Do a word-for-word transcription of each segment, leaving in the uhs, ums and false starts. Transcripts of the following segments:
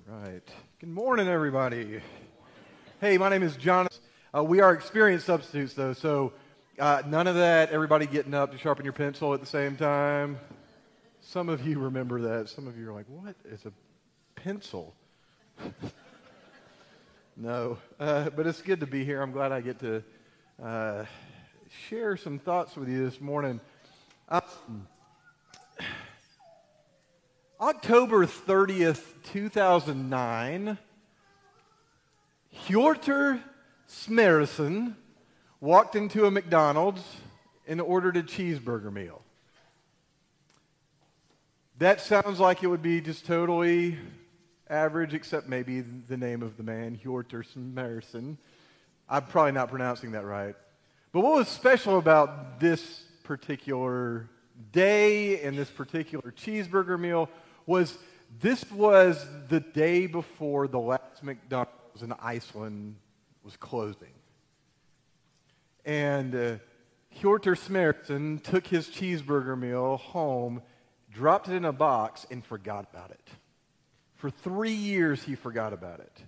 Right. Good morning, everybody. Hey, my name is John. Uh, we are experienced substitutes, though, so uh, none of that, everybody getting up to sharpen your pencil at the same time. Some of you remember that. Some of you are like, what is a pencil? No, uh, but it's good to be here. I'm glad I get to uh, share some thoughts with you this morning. Uh, October thirtieth, two thousand nine, Hjortur Smearsson walked into a McDonald's and ordered a cheeseburger meal. That sounds like it would be just totally average, except maybe the name of the man, Hjortur Smearsson. I'm probably not pronouncing that right. But what was special about this particular day and this particular cheeseburger meal was this was the day before the last McDonald's in Iceland was closing. And uh, Hjortur Smearsson took his cheeseburger meal home, dropped it in a box, and forgot about it. For three years, he forgot about it.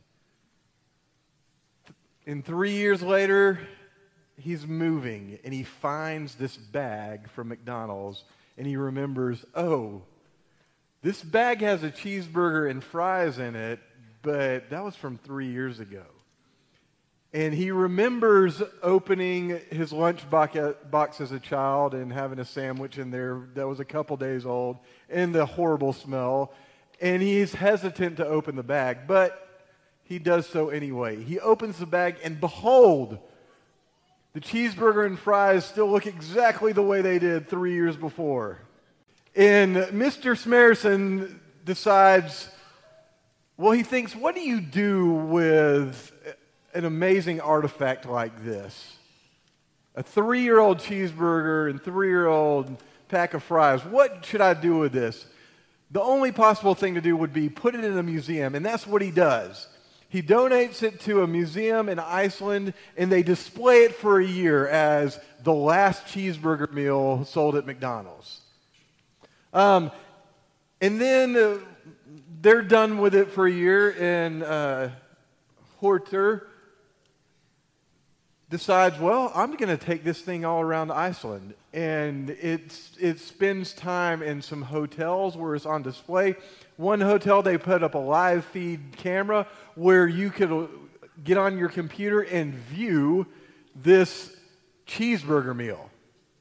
And three years later, he's moving, and he finds this bag from McDonald's, and he remembers, oh, this bag has a cheeseburger and fries in it, but that was from three years ago. And he remembers opening his lunch box as a child and having a sandwich in there that was a couple days old and the horrible smell. And he's hesitant to open the bag, but he does so anyway. He opens the bag, and behold, the cheeseburger and fries still look exactly the way they did three years before. And Mister Smearsson decides, well, he thinks, what do you do with an amazing artifact like this? A three-year-old cheeseburger and three-year-old pack of fries. What should I do with this? The only possible thing to do would be put it in a museum, and that's what he does. He donates it to a museum in Iceland, and they display it for a year as the last cheeseburger meal sold at McDonald's. Um, and then uh, they're done with it for a year, and uh, Hjortur decides, well, I'm going to take this thing all around Iceland. And it's, it spends time in some hotels where it's on display. One hotel, they put up a live feed camera where you could get on your computer and view this cheeseburger meal.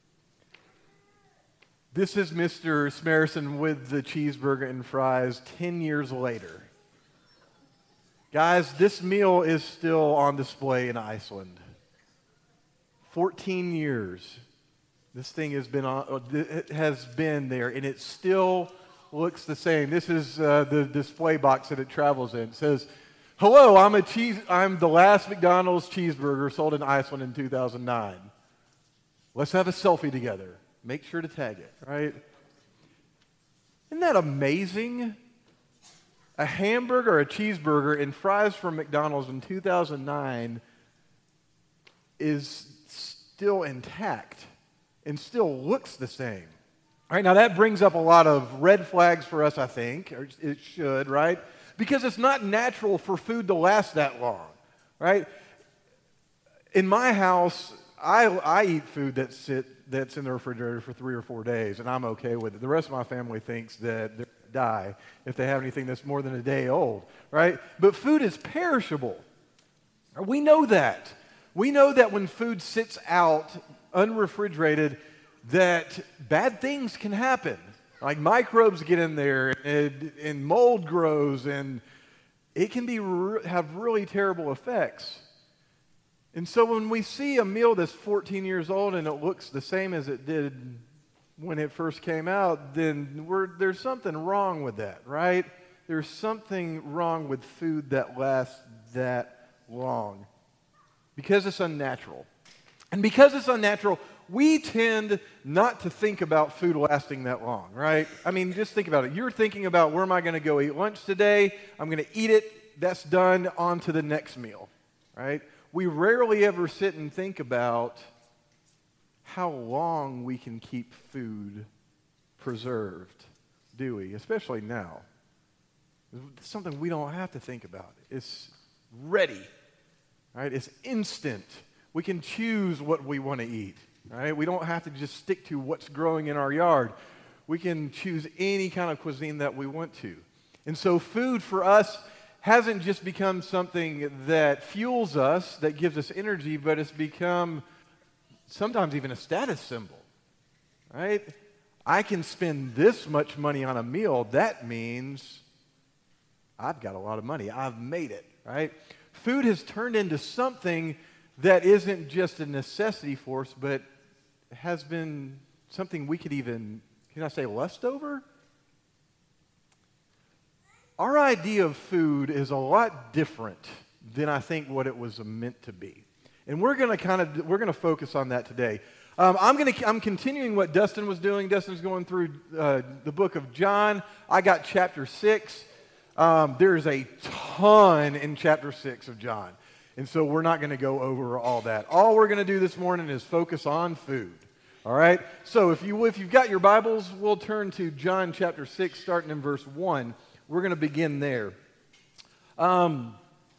This is Mister Smearsson with the cheeseburger and fries ten years later. Guys, this meal is still on display in Iceland. fourteen years. This thing has been on, it has been there, and it still looks the same. This is uh, the display box that it travels in. It says, "Hello, I'm a cheese. I'm the last McDonald's cheeseburger sold in Iceland in two thousand nine. Let's have a selfie together. Make sure to tag it." Right? Isn't that amazing? A hamburger, or a cheeseburger, and fries from McDonald's in two thousand nine is still intact and still looks the same. All right, now that brings up a lot of red flags for us, I think, or it should, right? Because it's not natural for food to last that long, right? In my house, I, I eat food that sit, that's in the refrigerator for three or four days, and I'm okay with it. The rest of my family thinks that they're going to die if they have anything that's more than a day old, right? But food is perishable. We know that. We know that when food sits out unrefrigerated, that bad things can happen. Like microbes get in there, and, and mold grows, and it can be re- have really terrible effects. And so when we see a meal that's fourteen years old and it looks the same as it did when it first came out, then we're, there's something wrong with that, right? There's something wrong with food that lasts that long. Because it's unnatural. And because it's unnatural, we tend not to think about food lasting that long, right? I mean, just think about it. You're thinking about, where am I going to go eat lunch today? I'm going to eat it. That's done. On to the next meal, right? We rarely ever sit and think about how long we can keep food preserved, do we? Especially now. It's something we don't have to think about. It's ready, right? It's instant. We can choose what we want to eat, right? We don't have to just stick to what's growing in our yard. We can choose any kind of cuisine that we want to. And so food for us hasn't just become something that fuels us, that gives us energy, but it's become sometimes even a status symbol, right? I can spend this much money on a meal. That means I've got a lot of money. I've made it, right? Food has turned into something that isn't just a necessity for us, but has been something we could even, can I say, lust over? Our idea of food is a lot different than I think what it was meant to be. And we're going to kind of, we're going to focus on that today. Um, I'm going to, I'm continuing what Dustin was doing. Dustin's going through uh, the book of John. I got chapter six. Um, there's a ton in chapter six of John. And so we're not going to go over all that. All we're going to do this morning is focus on food. All right? So if, you, if you've got your Bibles, we'll turn to John chapter six, starting in verse one. We're going to begin there. Um,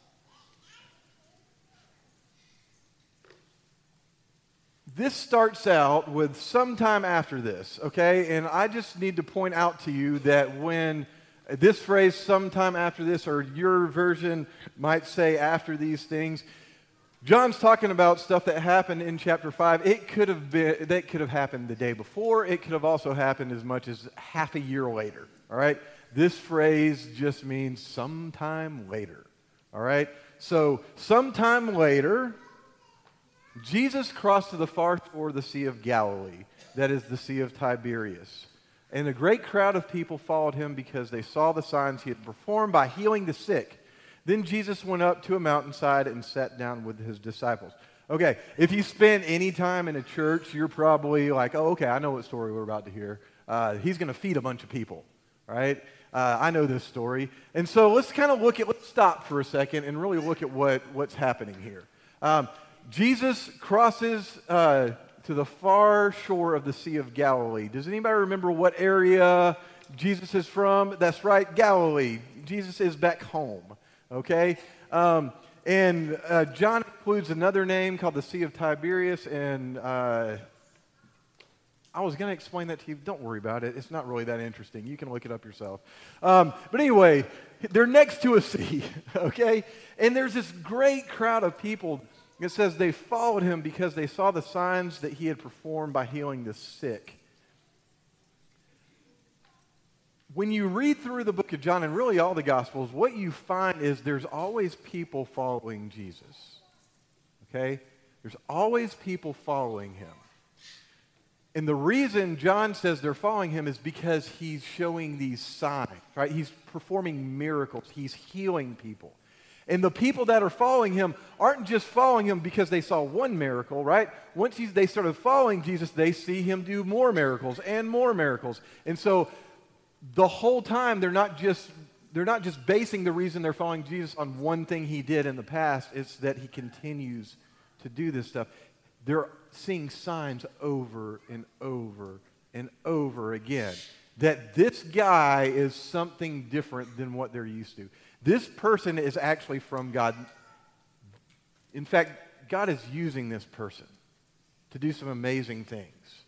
this starts out with sometime after this, okay? And I just need to point out to you that when this phrase, sometime after this, or your version might say after these things, John's talking about stuff that happened in chapter five. It could have been, that could have happened the day before. It could have also happened as much as half a year later, all right? This phrase just means sometime later, all right? So sometime later, Jesus crossed to the far shore of the Sea of Galilee, that is the Sea of Tiberias. And a great crowd of people followed him because they saw the signs he had performed by healing the sick. Then Jesus went up to a mountainside and sat down with his disciples. Okay, if you spend any time in a church, you're probably like, oh, okay, I know what story we're about to hear. Uh, he's going to feed a bunch of people, right? Uh, I know this story. And so let's kind of look at, let's stop for a second and really look at what, what's happening here. Um, Jesus crosses uh, to the far shore of the Sea of Galilee. Does anybody remember what area Jesus is from? That's right, Galilee. Jesus is back home, okay? Um, and uh, John includes another name called the Sea of Tiberias, and uh, I was going to explain that to you. Don't worry about it. It's not really that interesting. You can look it up yourself. Um, but anyway, they're next to a sea, okay? And there's this great crowd of people. It says they followed him because they saw the signs that he had performed by healing the sick. When you read through the book of John, and really all the Gospels, what you find is there's always people following Jesus. Okay? There's always people following him. And the reason John says they're following him is because he's showing these signs, right? He's performing miracles. He's healing people. And the people that are following him aren't just following him because they saw one miracle, right? Once he's, they started following Jesus, they see him do more miracles and more miracles. And so the whole time they're not just they're not just basing the reason they're following Jesus on one thing he did in the past. It's that he continues to do this stuff. They're seeing signs over and over and over again that this guy is something different than what they're used to. This person is actually from God. In fact, God is using this person to do some amazing things.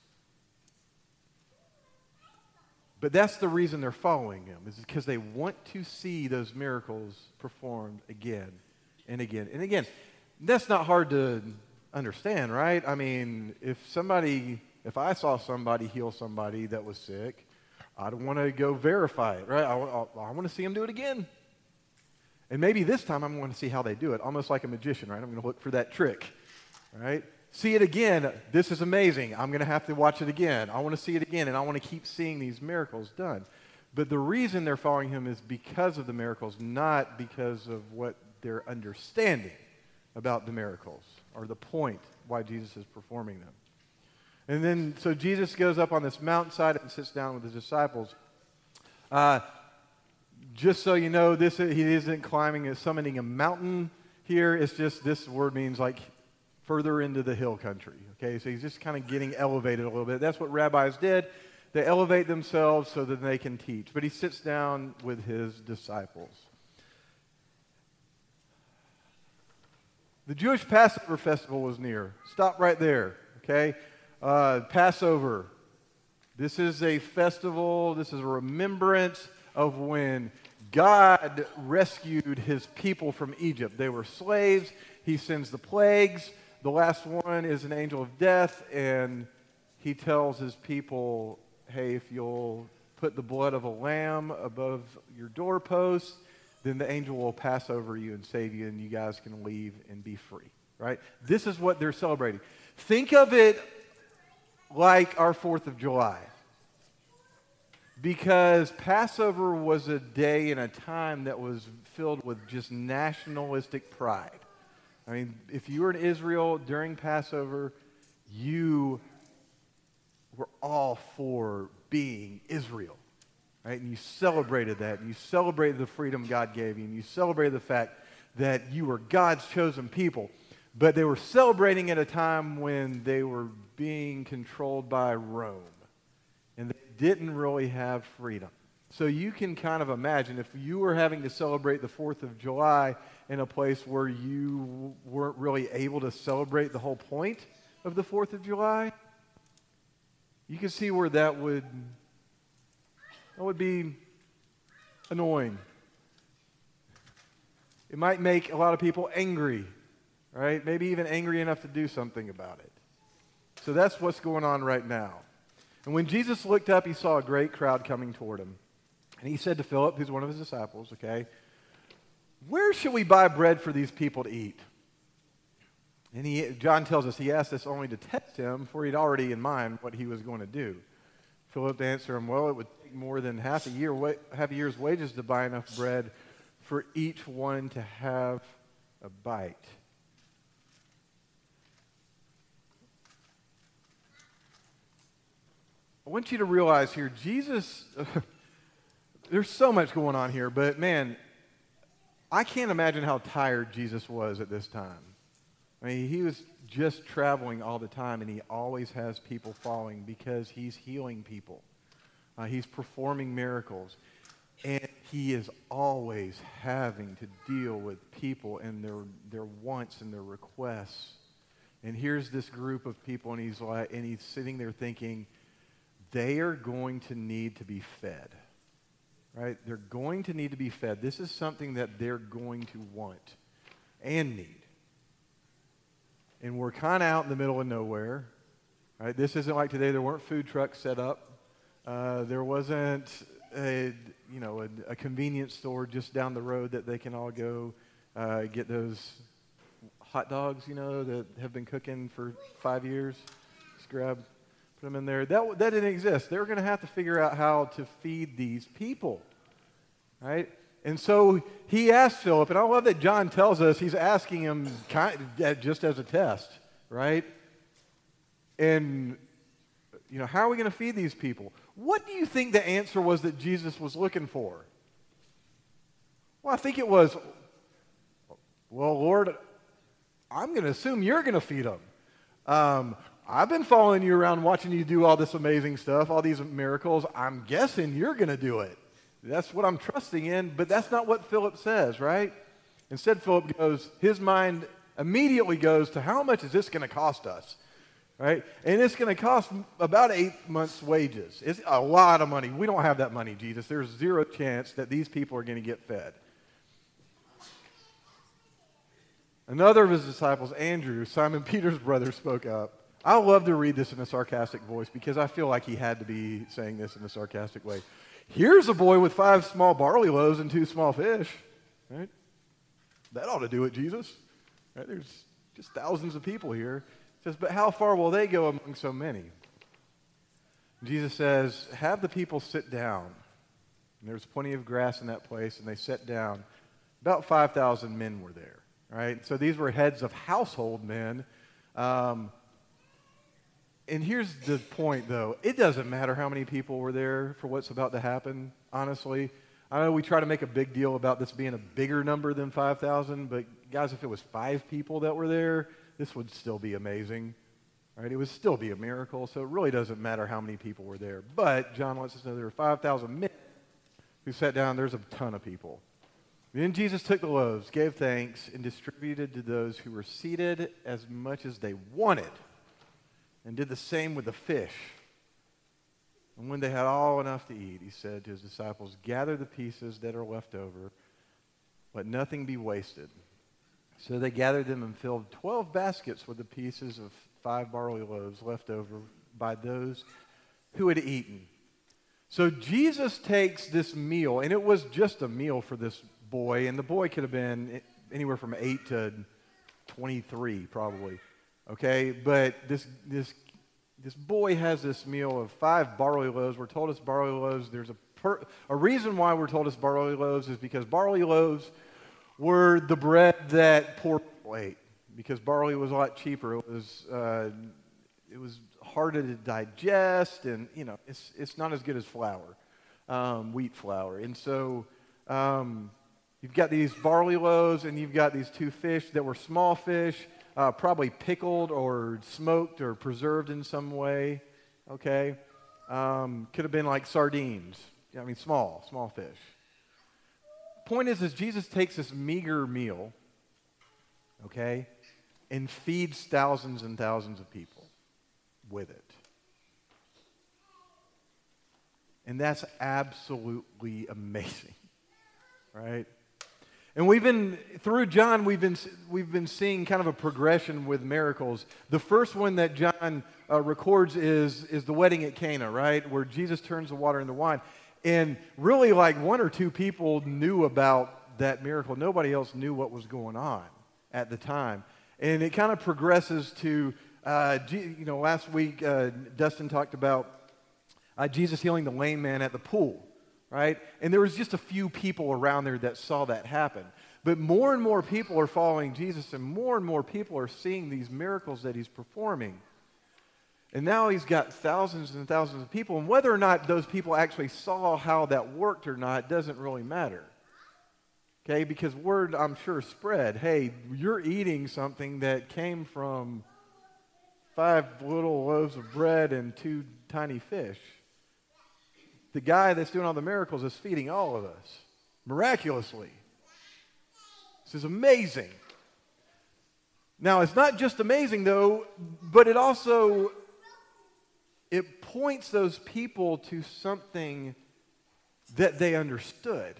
But that's the reason they're following him, is because they want to see those miracles performed again and again and again. That's not hard to understand, right? I mean, if somebody, if I saw somebody heal somebody that was sick, I'd want to go verify it, right? I, I, I want to see him do it again. And maybe this time I'm going to see how they do it, almost like a magician, right? I'm going to look for that trick, right? See it again. This is amazing. I'm going to have to watch it again. I want to see it again, and I want to keep seeing these miracles done. But the reason they're following him is because of the miracles, not because of what they're understanding about the miracles or the point why Jesus is performing them. And then, so Jesus goes up on this mountainside and sits down with his disciples. Uh, just so you know, this he isn't climbing and summiting a mountain here. It's just, this word means like further into the hill country. Okay, so he's just kind of getting elevated a little bit. That's what rabbis did. They elevate themselves so that they can teach. But he sits down with his disciples. The Jewish Passover festival was near. Stop right there, okay? Uh, Passover. This is a festival. This is a remembrance of when God rescued his people from Egypt. They were slaves. He sends the plagues. The last one is an angel of death, and he tells his people, hey, if you'll put the blood of a lamb above your doorpost, then the angel will pass over you and save you, and you guys can leave and be free, right? This is what they're celebrating. Think of it like our fourth of July. Because Passover was a day and a time that was filled with just nationalistic pride. I mean, if you were in Israel during Passover, you were all for being Israel. Right? And you celebrated that, and you celebrated the freedom God gave you, and you celebrated the fact that you were God's chosen people. But they were celebrating at a time when they were being controlled by Rome, and they didn't really have freedom. So you can kind of imagine if you were having to celebrate the fourth of July in a place where you weren't really able to celebrate the whole point of the fourth of July, you can see where that would... That would be annoying. It might make a lot of people angry, right? Maybe even angry enough to do something about it. So that's what's going on right now. And when Jesus looked up, he saw a great crowd coming toward him. And he said to Philip, who's one of his disciples, okay, where should we buy bread for these people to eat? And he, John tells us he asked this only to test him, for he'd already in mind what he was going to do. Philip answered him, well, it would take more than half a year, half a year's wages to buy enough bread for each one to have a bite. I want you to realize here, Jesus, there's so much going on here, but man, I can't imagine how tired Jesus was at this time. I mean, he was just traveling all the time, and he always has people following because he's healing people. Uh, he's performing miracles. And he is always having to deal with people and their their wants and their requests. And here's this group of people, and he's like, and he's sitting there thinking, they are going to need to be fed. Right? They're going to need to be fed. This is something that they're going to want and need. And we're kind of out in the middle of nowhere. Right? This isn't like today. There weren't food trucks set up. Uh, there wasn't a, you know, a, a convenience store just down the road that they can all go uh, get those hot dogs, you know, that have been cooking for five years. Just grab, put them in there. That, that didn't exist. They were going to have to figure out how to feed these people. Right? And so he asked Philip, and I love that John tells us he's asking him kind of just as a test, right? And, you know, how are we going to feed these people? What do you think the answer was that Jesus was looking for? Well, I think it was, well, Lord, I'm going to assume you're going to feed them. Um, I've been following you around watching you do all this amazing stuff, all these miracles. I'm guessing you're going to do it. That's what I'm trusting in, but that's not what Philip says, right? Instead, Philip goes, his mind immediately goes to how much is this going to cost us, right? And it's going to cost about eight months' wages. It's a lot of money. We don't have that money, Jesus. There's zero chance that these people are going to get fed. Another of his disciples, Andrew, Simon Peter's brother, spoke up. I love to read this in a sarcastic voice because I feel like he had to be saying this in a sarcastic way. Here's a boy with five small barley loaves and two small fish, right? That ought to do it, Jesus. Right? There's just thousands of people here. He says, but how far will they go among so many? Jesus says, have the people sit down. And there was plenty of grass in that place, and they sat down. About five thousand men were there, right? So these were heads of household men. Um, And here's the point, though. It doesn't matter how many people were there for what's about to happen, honestly. I know we try to make a big deal about this being a bigger number than five thousand, but guys, if it was five people that were there, this would still be amazing. Right? It would still be a miracle, so it really doesn't matter how many people were there. But John lets us know there were five thousand men who sat down. There's a ton of people. Then Jesus took the loaves, gave thanks, and distributed to those who were seated as much as they wanted, and did the same with the fish. And when they had all enough to eat, he said to his disciples, "Gather the pieces that are left over, let nothing be wasted." So they gathered them and filled twelve baskets with the pieces of five barley loaves left over by those who had eaten. So Jesus takes this meal, and it was just a meal for this boy, and the boy could have been anywhere from eight to twenty-three probably, okay? But this this this boy has this meal of five barley loaves. We're told it's barley loaves. There's a, per, a reason why we're told it's barley loaves is because barley loaves were the bread that poor people ate, because barley was a lot cheaper. It was uh, it was harder to digest, and you know it's it's not as good as flour, um, wheat flour. And so um, you've got these barley loaves, and you've got these two fish that were small fish, uh, probably pickled or smoked or preserved in some way. Okay, um, could have been like sardines. I mean, small, small fish. Point is, is Jesus takes this meager meal, okay, and feeds thousands and thousands of people with it. And that's absolutely amazing, right? And we've been, through John, we've been we've been seeing kind of a progression with miracles. The first one that John uh, records is, is the wedding at Cana, right, where Jesus turns the water into wine. And really, like, one or two people knew about that miracle. Nobody else knew what was going on at the time. And it kind of progresses to, uh, you know, last week, uh, Dustin talked about uh, Jesus healing the lame man at the pool, right? And there was just a few people around there that saw that happen. But more and more people are following Jesus, and more and more people are seeing these miracles that he's performing. And now he's got thousands and thousands of people, and whether or not those people actually saw how that worked or not doesn't really matter. Okay, because word, I'm sure, spread, hey, you're eating something that came from five little loaves of bread and two tiny fish. The guy that's doing all the miracles is feeding all of us, miraculously. This is amazing. Now, it's not just amazing, though, but it also... it points those people to something that they understood.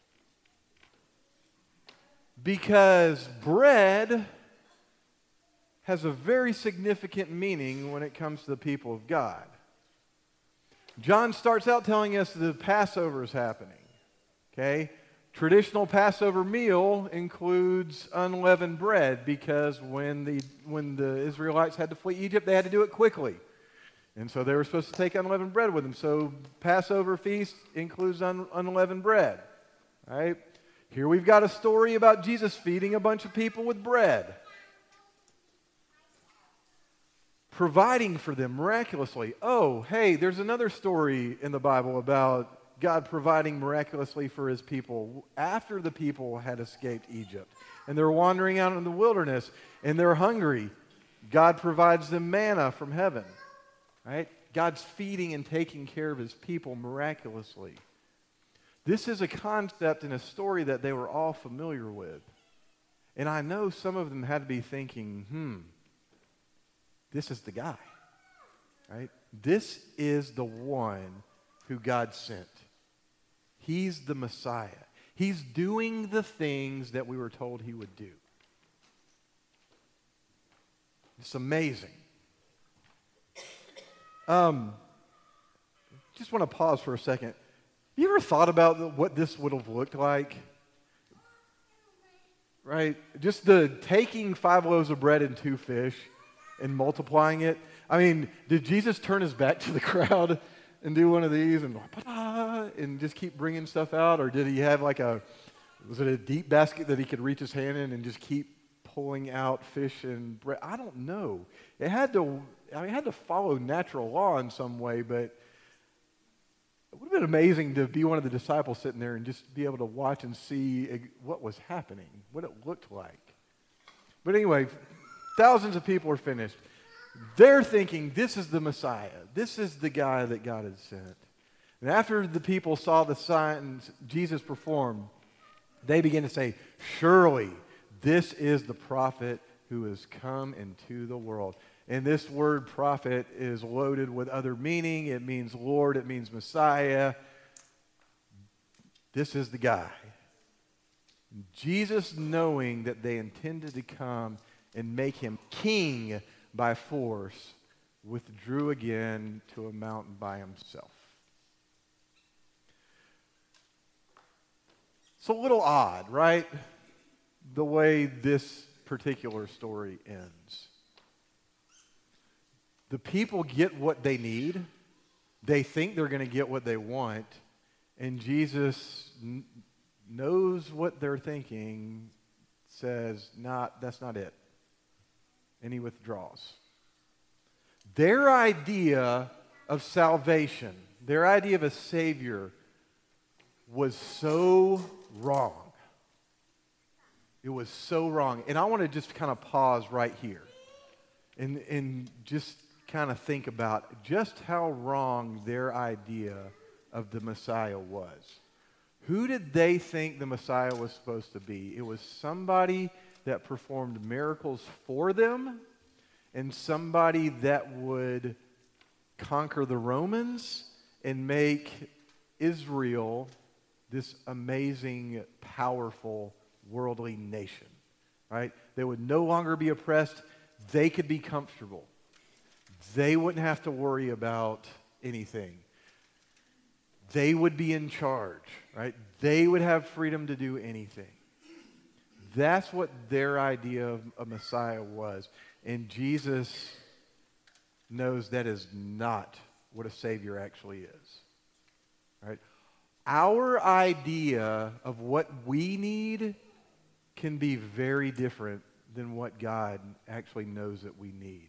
Because bread has a very significant meaning when it comes to the people of God. John starts out telling us the Passover is happening. Okay? Traditional Passover meal includes unleavened bread, because when the when the Israelites had to flee Egypt, they had to do it quickly. And so they were supposed to take unleavened bread with them. So Passover feast includes un- unleavened bread, right? Here we've got a story about Jesus feeding a bunch of people with bread, providing for them miraculously. Oh, hey, there's another story in the Bible about God providing miraculously for his people after the people had escaped Egypt. And they're wandering out in the wilderness, and they're hungry. God provides them manna from heaven. Right? God's feeding and taking care of his people miraculously. This is a concept and a story that they were all familiar with. And I know some of them had to be thinking, hmm, this is the guy. Right? This is the one who God sent. He's the Messiah. He's doing the things that we were told he would do. It's amazing. Um, just want to pause for a second. You ever thought about what this would have looked like? Right? Just the taking five loaves of bread and two fish and multiplying it. I mean, did Jesus turn his back to the crowd and do one of these and and just keep bringing stuff out? Or did he have like a, was it a deep basket that he could reach his hand in and just keep pulling out fish and bread? I don't know. It had to, I mean, it had to follow natural law in some way, but it would have been amazing to be one of the disciples sitting there and just be able to watch and see what was happening, what it looked like. But anyway, thousands of people are finished. They're thinking, this is the Messiah. This is the guy that God had sent. And after the people saw the signs Jesus performed, they began to say, surely this is the prophet who has come into the world. And this word prophet is loaded with other meaning. It means Lord. It means Messiah. This is the guy. Jesus, knowing that they intended to come and make him king by force, withdrew again to a mountain by himself. It's a little odd, right? The way this particular story ends. The people get what they need. They think they're going to get what they want. And Jesus n- knows what they're thinking, says, nah, that's not it. And he withdraws. Their idea of salvation, their idea of a Savior, was so wrong. It was so wrong. And I want to just kind of pause right here and, and just kind of think about just how wrong their idea of the Messiah was. Who did they think the Messiah was supposed to be? It was somebody that performed miracles for them and somebody that would conquer the Romans and make Israel this amazing, powerful, worldly nation, right? They would no longer be oppressed. They could be comfortable. They wouldn't have to worry about anything. They would be in charge, right? They would have freedom to do anything. That's what their idea of a Messiah was. And Jesus knows that is not what a Savior actually is, right? Our idea of what we need can be very different than what God actually knows that we need.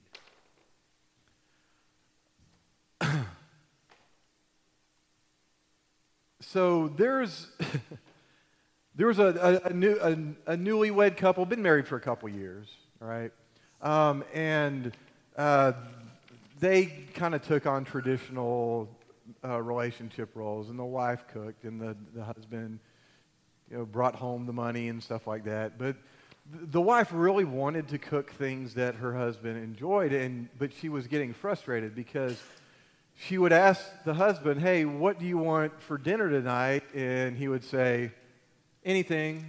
So there's there was a, a, a, new, a, a newlywed couple, been married for a couple years, right? Um, and uh, they kind of took on traditional uh, relationship roles, and the wife cooked, and the, the husband, you know, brought home the money and stuff like that. But th- the wife really wanted to cook things that her husband enjoyed, and but she was getting frustrated because she would ask the husband, hey, what do you want for dinner tonight? And he would say, anything,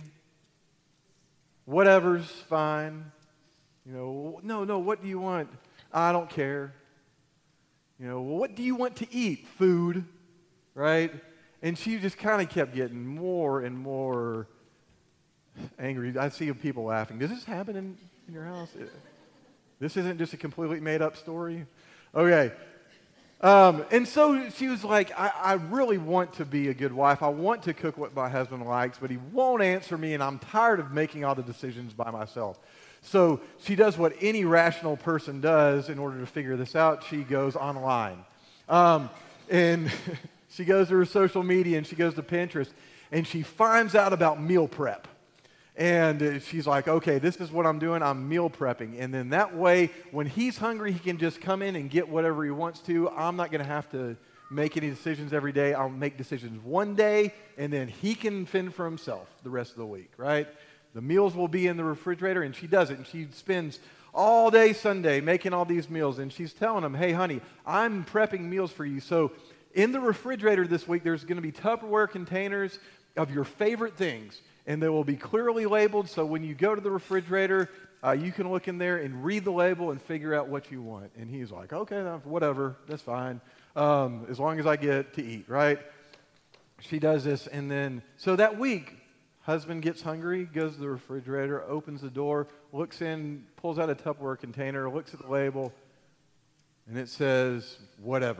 whatever's fine. You know, no, no, what do you want? I don't care. You know, well, what do you want to eat? Food, right? And she just kind of kept getting more and more angry. I see people laughing. Does this happen in, in your house? This isn't just a completely made up story? Okay. Um, and so she was like, I, I really want to be a good wife. I want to cook what my husband likes, but he won't answer me, and I'm tired of making all the decisions by myself. So she does what any rational person does in order to figure this out. She goes online. Um, and she goes to her social media, and she goes to Pinterest, and she finds out about meal prep. And she's like, okay, this is what I'm doing. I'm meal prepping. And then that way, when he's hungry, he can just come in and get whatever he wants to. I'm not going to have to make any decisions every day. I'll make decisions one day, and then he can fend for himself the rest of the week, right? The meals will be in the refrigerator, and she does it. And she spends all day Sunday making all these meals. And she's telling him, hey, honey, I'm prepping meals for you. So in the refrigerator this week, there's going to be Tupperware containers of your favorite things. And they will be clearly labeled, so when you go to the refrigerator, uh, you can look in there and read the label and figure out what you want. And he's like, okay, whatever, that's fine, um, as long as I get to eat, right? She does this, and then, so that week, husband gets hungry, goes to the refrigerator, opens the door, looks in, pulls out a Tupperware container, looks at the label, and it says, whatever.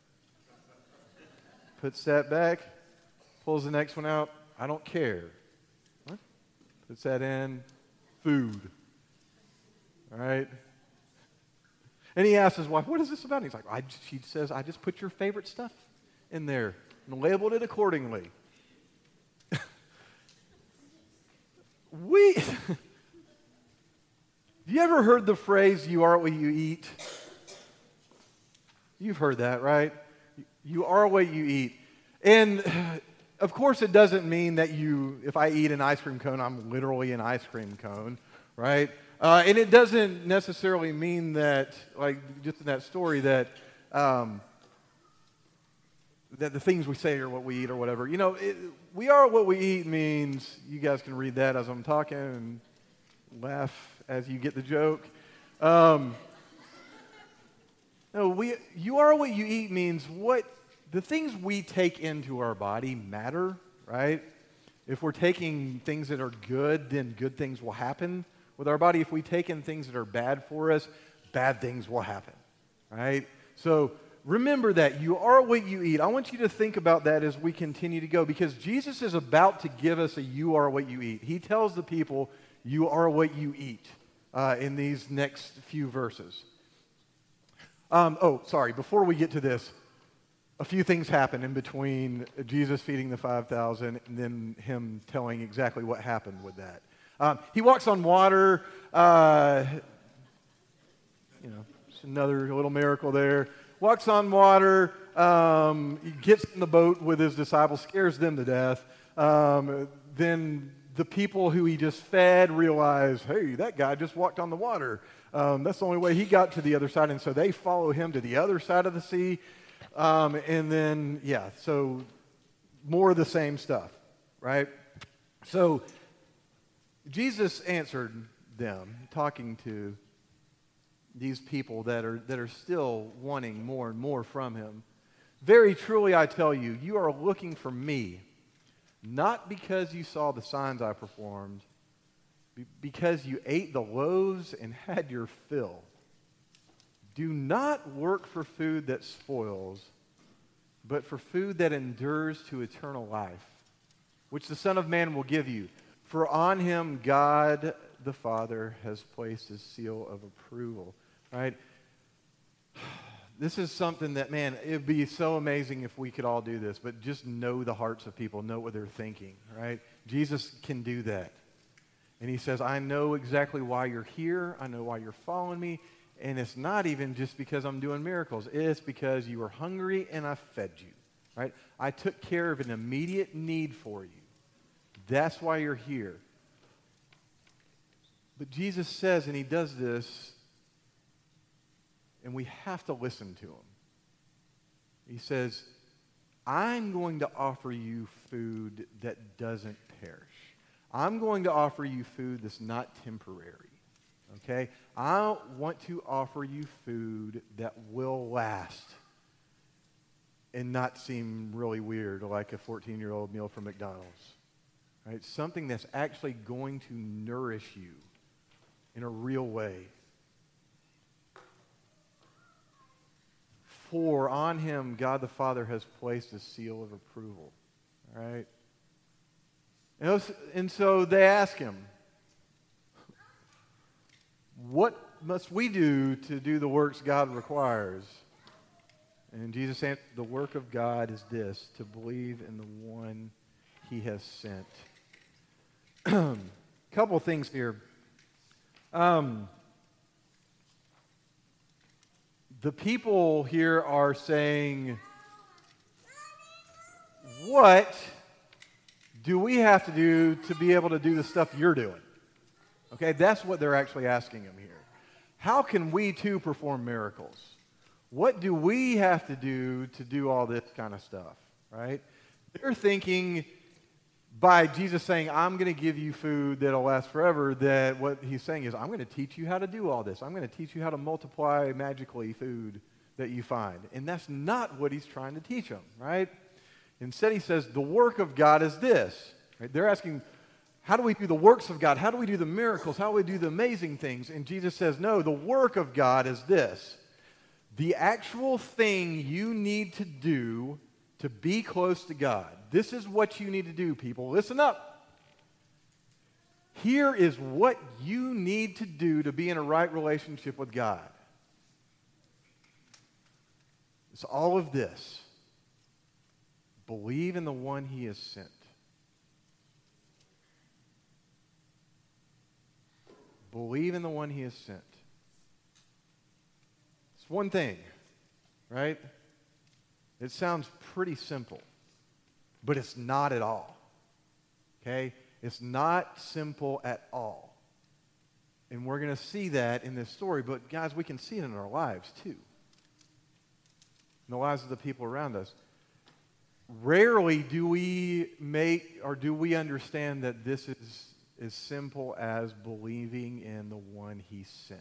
Puts that back, pulls the next one out, I don't care. Puts that in, food. All right? And he asks his wife, what is this about? And he's like, I, she says, I just put your favorite stuff in there and labeled it accordingly. we, have you ever heard the phrase, you are what you eat? You've heard that, right? You are what you eat. And of course, it doesn't mean that you, if I eat an ice cream cone, I'm literally an ice cream cone, right? Uh, and it doesn't necessarily mean that, like just in that story, that um, that the things we say are what we eat or whatever. You know, it, we are what we eat means, you guys can read that as I'm talking and laugh as you get the joke. Um, no, we, you are what you eat means what the things we take into our body matter, right? If we're taking things that are good, then good things will happen with our body. If we take in things that are bad for us, bad things will happen, right? So remember that you are what you eat. I want you to think about that as we continue to go, because Jesus is about to give us a you are what you eat. He tells the people, you are what you eat uh, in these next few verses. Um, oh, sorry, before we get to this, a few things happen in between Jesus feeding the five thousand and then him telling exactly what happened with that. Um, he walks on water. Uh, you know, just another little miracle there. Walks on water. Um, he gets in the boat with his disciples, scares them to death. Um, then the people who he just fed realize, hey, that guy just walked on the water. Um, that's the only way he got to the other side. And so they follow him to the other side of the sea. Um, and then, yeah, so more of the same stuff, right? So Jesus answered them, talking to these people that are, that are still wanting more and more from him. Very truly, I tell you, you are looking for me, not because you saw the signs I performed, because you ate the loaves and had your fill. Do not work for food that spoils, but for food that endures to eternal life, which the Son of Man will give you. For on him God the Father has placed his seal of approval. Right? This is something that, man, it would be so amazing if we could all do this, but just know the hearts of people, know what they're thinking, right? Jesus can do that. And he says, I know exactly why you're here. I know why you're following me. And it's not even just because I'm doing miracles. It's because you were hungry and I fed you, right? I took care of an immediate need for you. That's why you're here. But Jesus says, and he does this, and we have to listen to him. He says, I'm going to offer you food that doesn't perish. I'm going to offer you food that's not temporary. Okay? I want to offer you food that will last and not seem really weird, like a fourteen-year-old meal from McDonald's. Right? Something that's actually going to nourish you in a real way. For on him God the Father has placed a seal of approval. All right? And, and so they ask him, what must we do to do the works God requires? And Jesus answered, the work of God is this, to believe in the one he has sent. A couple things here. Um, the people here are saying, what do we have to do to be able to do the stuff you're doing? Okay, that's what they're actually asking him here. How can we too perform miracles? What do we have to do to do all this kind of stuff, right? They're thinking by Jesus saying, I'm going to give you food that'll last forever, that what he's saying is, I'm going to teach you how to do all this. I'm going to teach you how to multiply magically food that you find. And that's not what he's trying to teach them, right? Instead, he says, the work of God is this. Right? They're asking, how do we do the works of God? How do we do the miracles? How do we do the amazing things? And Jesus says, no, the work of God is this. The actual thing you need to do to be close to God. This is what you need to do, people. Listen up. Here is what you need to do to be in a right relationship with God. It's all of this. Believe in the one he has sent. Believe in the one he has sent. It's one thing. right? It sounds pretty simple, but it's not at all, okay? It's not simple at all. And we're going to see that in this story, but guys, we can see it in our lives too. In the lives of the people around us. Rarely do we make or do we understand that this is as simple as believing in the one he sent.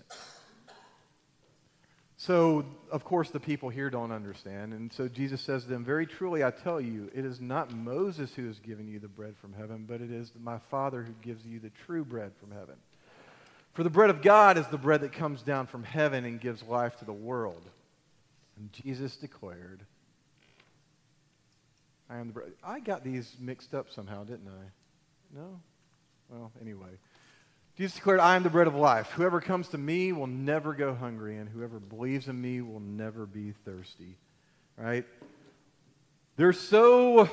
So, of course, the people here don't understand. And so Jesus says to them, very truly I tell you, it is not Moses who has given you the bread from heaven, but it is my Father who gives you the true bread from heaven. For the bread of God is the bread that comes down from heaven and gives life to the world. And Jesus declared, I am the bread. I got these mixed up somehow, didn't I? No? Well, anyway. Jesus declared, I am the bread of life. Whoever comes to me will never go hungry, and whoever believes in me will never be thirsty. Right? They're so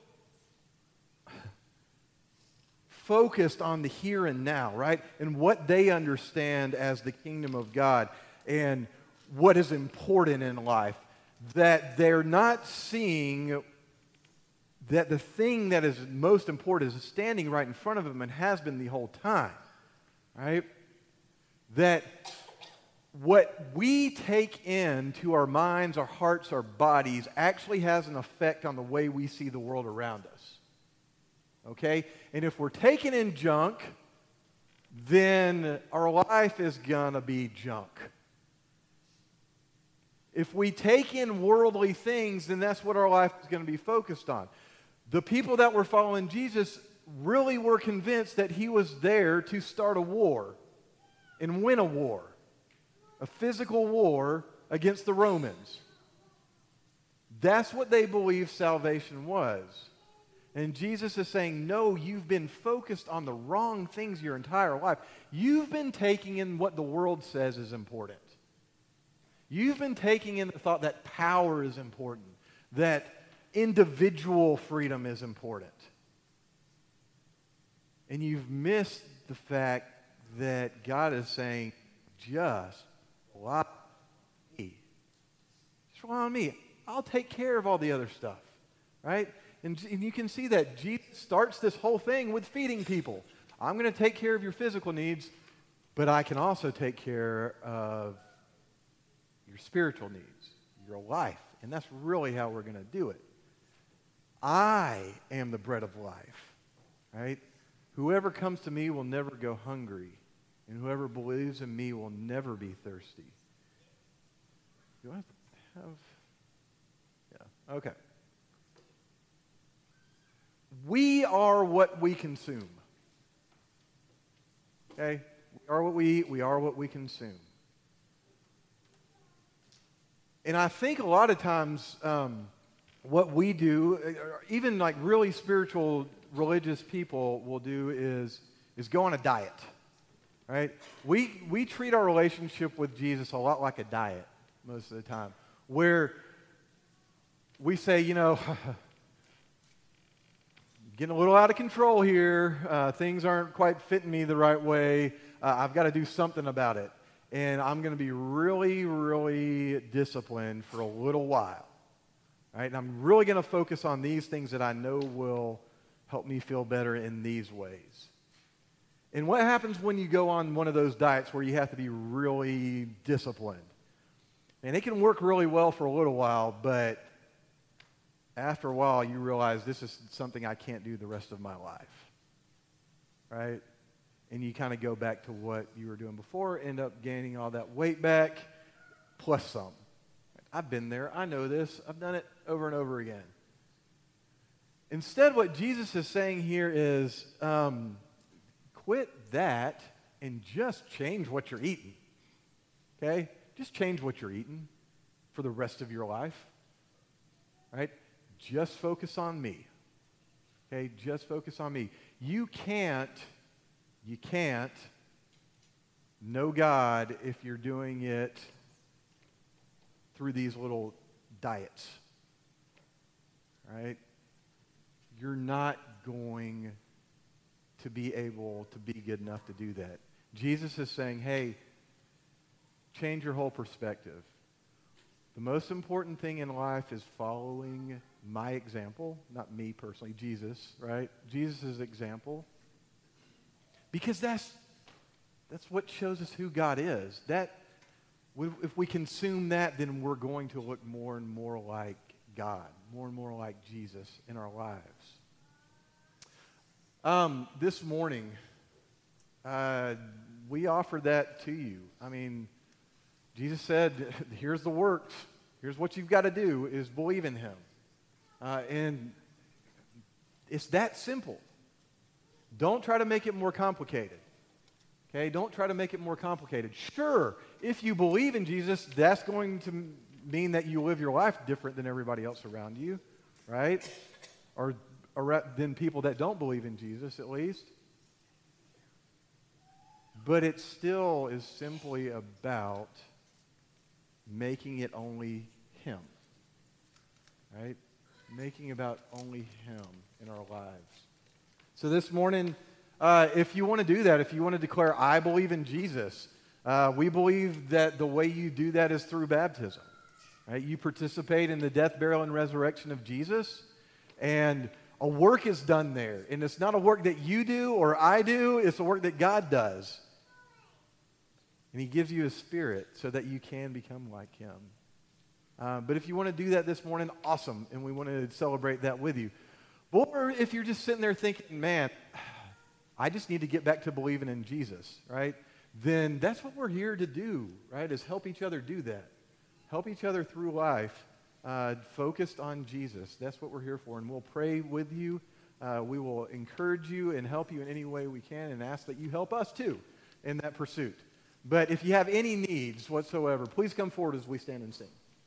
focused on the here and now, right? And what they understand as the kingdom of God and what is important in life, that they're not seeing that the thing that is most important is standing right in front of them and has been the whole time, right? That what we take into our minds, our hearts, our bodies actually has an effect on the way we see the world around us. Okay? And if we're taking in junk, then our life is going to be junk. If we take in worldly things, then that's what our life is going to be focused on. The people that were following Jesus really were convinced that he was there to start a war and win a war, a physical war against the Romans. That's what they believed salvation was. And Jesus is saying, no, you've been focused on the wrong things your entire life. You've been taking in what the world says is important. You've been taking in the thought that power is important, that individual freedom is important. And you've missed the fact that God is saying, just rely on me. Just rely on me. I'll take care of all the other stuff, right? And, and you can see that Jesus starts this whole thing with feeding people. I'm going to take care of your physical needs, but I can also take care of your spiritual needs, your life. And that's really how we're going to do it. I am the bread of life, right? Whoever comes to me will never go hungry, and whoever believes in me will never be thirsty. Do I have... Yeah, okay. We are what we consume. Okay? We are what we eat. We are what we consume. And I think a lot of times um, what we do, even like really spiritual, religious people will do is, is go on a diet. Right? We, we treat our relationship with Jesus a lot like a diet most of the time, where we say, you know, getting a little out of control here. Uh, things aren't quite fitting me the right way. Uh, I've got to do something about it. And I'm going to be really, really disciplined for a little while. Right? And I'm really going to focus on these things that I know will help me feel better in these ways. And what happens when you go on one of those diets where you have to be really disciplined? And it can work really well for a little while, but after a while, you realize this is something I can't do the rest of my life, right? And you kind of go back to what you were doing before, end up gaining all that weight back, plus some. I've been there. I know this. I've done it over and over again. Instead, what Jesus is saying here is, um, quit that and just change what you're eating, okay? Just change what you're eating for the rest of your life, right? Just focus on me. Okay, just focus on me. You can't, you can't know God if you're doing it through these little diets. Right? You're not going to be able to be good enough to do that. Jesus is saying, hey, change your whole perspective. The most important thing in life is following my example, not me personally, Jesus, right? Jesus' example. Because that's that's what shows us who God is. That if we consume that, then we're going to look more and more like God, more and more like Jesus in our lives. Um, this morning, uh, we offer that to you. I mean, Jesus said, here's the works. Here's what you've got to do is believe in him. Uh, and it's that simple. Don't try to make it more complicated. Okay? Don't try to make it more complicated. Sure, if you believe in Jesus, that's going to mean that you live your life different than everybody else around you, right? Or, or than people that don't believe in Jesus, at least. But it still is simply about making it only him, right? Making about only him in our lives. So this morning, uh, if you want to do that, if you want to declare, I believe in Jesus, uh, we believe that the way you do that is through baptism, right? You participate in the death, burial, and resurrection of Jesus, and a work is done there. And it's not a work that you do or I do, it's a work that God does. And he gives you a spirit so that you can become like him. Uh, but if you want to do that this morning, awesome, and we want to celebrate that with you. Or if you're just sitting there thinking, man, I just need to get back to believing in Jesus, right? Then that's what we're here to do, right, is help each other do that. Help each other through life, uh, focused on Jesus. That's what we're here for, and we'll pray with you. Uh, we will encourage you and help you in any way we can and ask that you help us, too, in that pursuit. But if you have any needs whatsoever, please come forward as we stand and sing.